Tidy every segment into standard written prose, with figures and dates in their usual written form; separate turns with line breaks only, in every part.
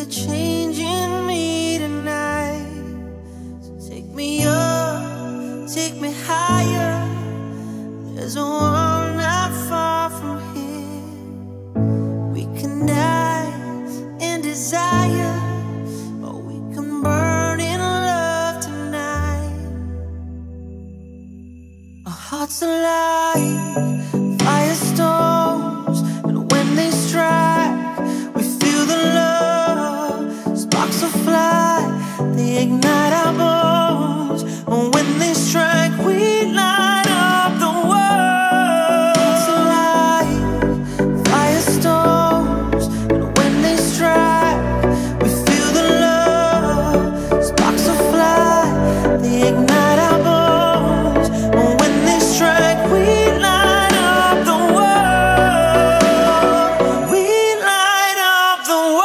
change in me tonight. So take me up, take me higher. There's a world not far from here. We can die in desire, or we can burn in love tonight. Our hearts alive, firestorms, and when they strike, we feel the love. Sparks will fly, they ignite our bones, and when they strike, we light up the world. It's alive, firestorms, and when they strike, we feel the love. Sparks will fly, they ignite our bones, and when they strike, we light up the world. We light up the world.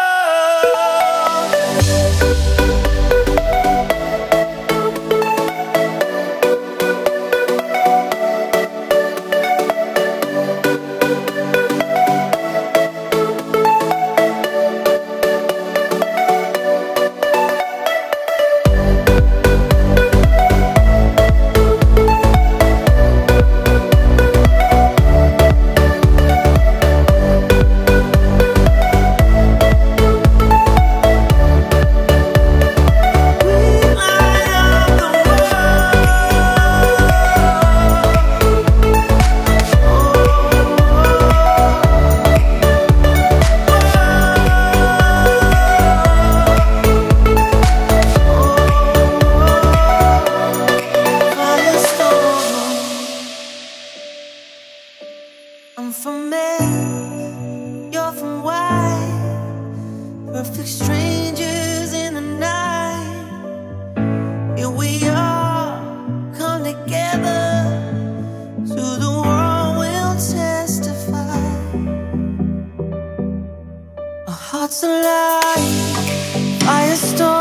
I'm from X, you're from Y, perfect strangers in the night. Here we are, come together, to the world we'll testify. Our hearts alive, firestorm.